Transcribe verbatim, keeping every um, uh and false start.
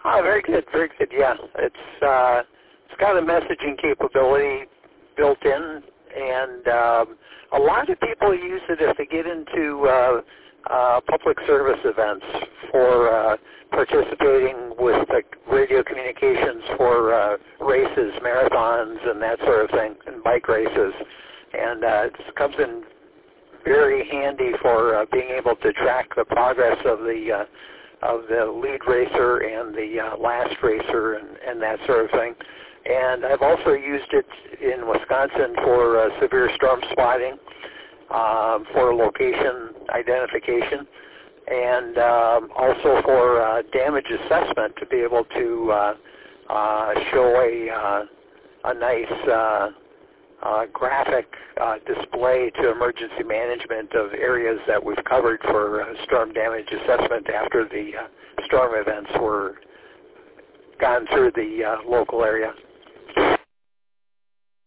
Oh, very good, very good. Yeah, it's uh, it's got a messaging capability built in, and um, a lot of people use it if they get into uh, uh, public service events for uh, participating with like radio communications for uh, races, marathons, and that sort of thing, and bike races. And uh, it comes in very handy for uh, being able to track the progress of the uh, of the lead racer and the uh, last racer and, and that sort of thing. And I've also used it in Wisconsin for uh, severe storm spotting, um, for location identification, and um, also for uh, damage assessment to be able to uh, uh, show a, uh, a nice uh, uh, graphic uh, display to emergency management of areas that we've covered for uh, storm damage assessment after the uh, storm events were gone through the uh, local area.